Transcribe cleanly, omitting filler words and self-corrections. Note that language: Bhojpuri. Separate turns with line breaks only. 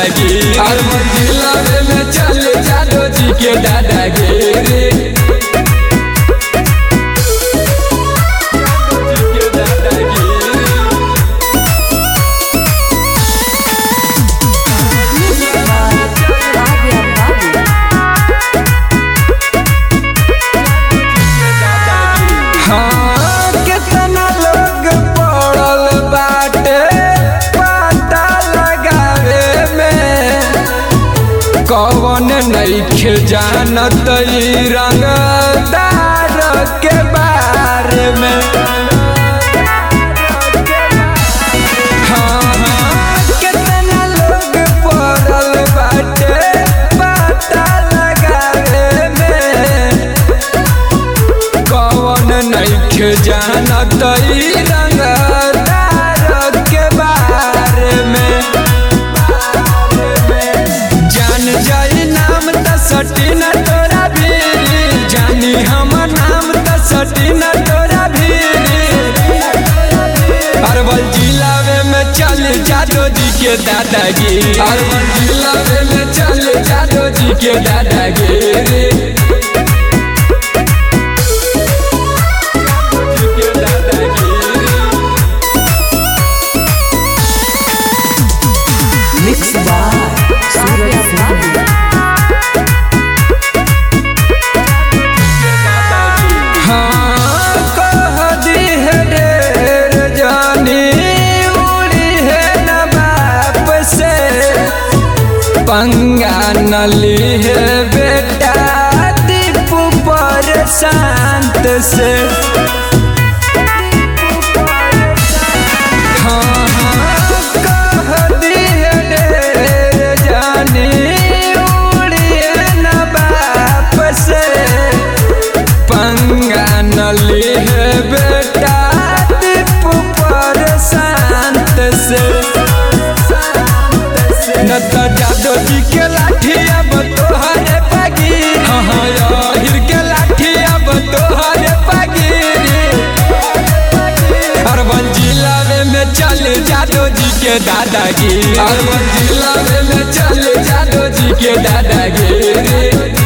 दादागिरी अरवल जिला में चले जादो जी के दादागिरी। कौन नइखे जानत रंगदार के बारे में। हाँ, कितना लोग पड़ल बाटे पता लगावे में। कौन नइखे जानत रंगदार के बारे में। सटी न तोरा भीरी जानी हम नाम त सटी न तोरा भीरी। अरवल जिला में चल जादो जी के दादागिरी अरवल जिला में चल जादो जी के दादागिरी।
मिक्स बाय सूरज बाबू।
पंगा नली है बेटा दीपू पर शांत से। हाँ कह दी है ढेर जानी उड़ी है न बाप से। पंगा नली है बेटा दीपू पर शांत से। न तो जादो जी के लाठी अब तोहरे पगी। हाँ हिर के लाठी अब तोहरे पगी। अरवल जिला में चले जादो जी के दादागिरी अरवल जिला में चले जादो जी के दादागिरी।